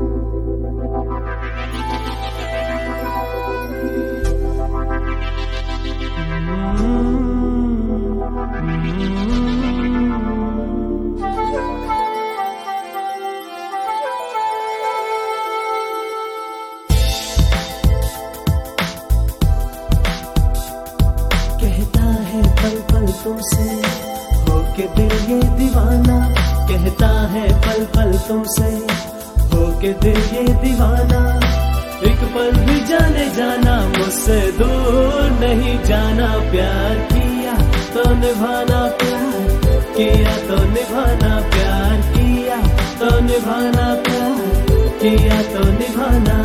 तुमसे होके दिल ये दीवाना, कहता है पल पल तुमसे होके दिल ये दीवाना। एक पल भी जाने जाना मुझसे दूर नहीं जाना, प्यार किया तो निभाना, प्यार किया तो निभाना, प्यार किया तो निभाना, प्यार किया तो निभाना।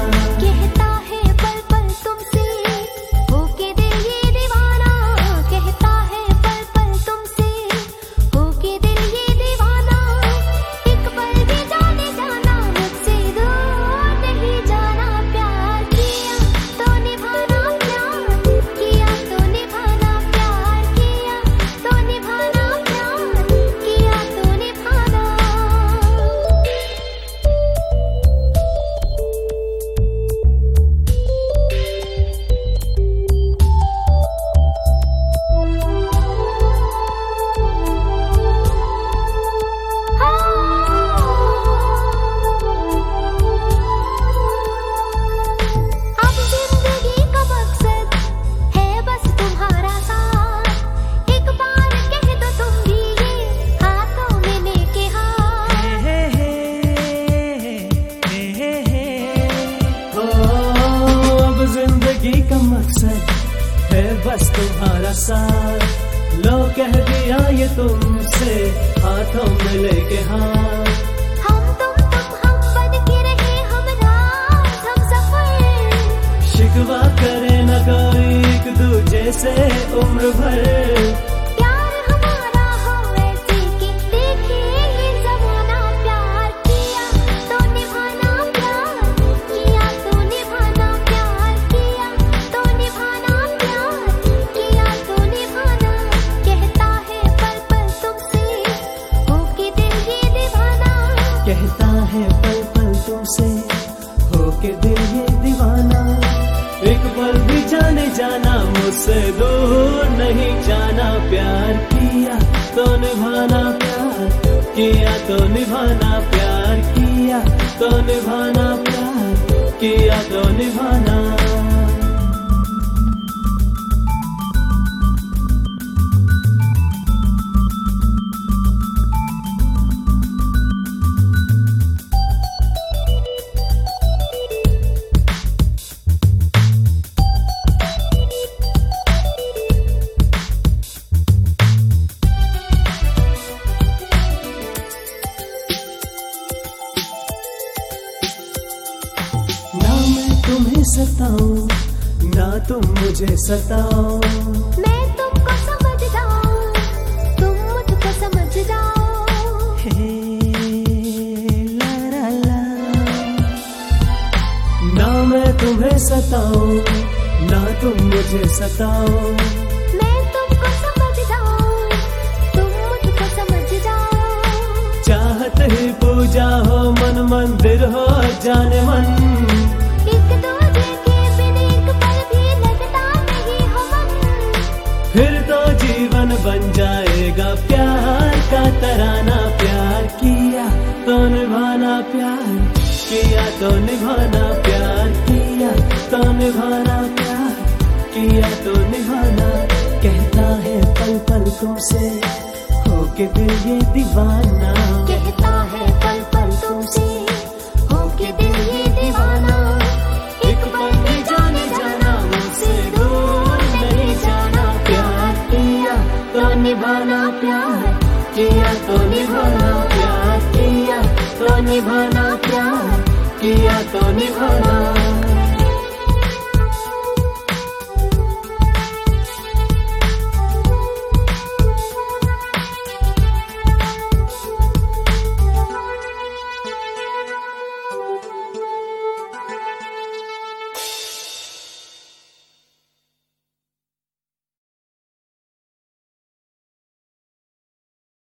मकसद है बस तुम्हारा साथ, लो कह दिया ये तुमसे हाथों में लेके हाथ। हम बन के रहे हम रात हम सफर, शिकवा करे न कोई एक दूजे से उम्र भर। कहता है पल पल तुमसे होके दिल ये दीवाना, एक पल भी जाने जाना मुझसे दूर नहीं जाना, प्यार किया तो निभाना, प्यार किया तो निभाना, प्यार किया तो निभाना, प्यार किया तो निभाना। तुम्हें सताऊं ना तुम मुझे सताओ, मैं तुमको समझ जाऊं तुम मुझको समझ जाओ। हे ला ला ला। ना मैं तुम्हें सताऊं ना तुम मुझे सताओ, मैं तुमको समझ जाऊं तुम मुझको समझ जाओ। चाहत ही पूजा हो मन मंदिर हो जाने मन, फिर तो जीवन बन जाएगा प्यार का तराना। प्यार किया तो निभाना, प्यार किया तो निभाना, प्यार किया तो निभाना, प्यार किया तो निभाना। कहता है पल पल तुमसे होके दिल ये दीवाना, कहता है पल पल तुमसे होके दिल ये दीवाना। एक पल भी जाने जाना मुझसे दूर नहीं जाना, प्यार किया तो निभाना, प्यार किया तो निभाना, प्यार किया तो निभाना, प्यार किया तो निभाना।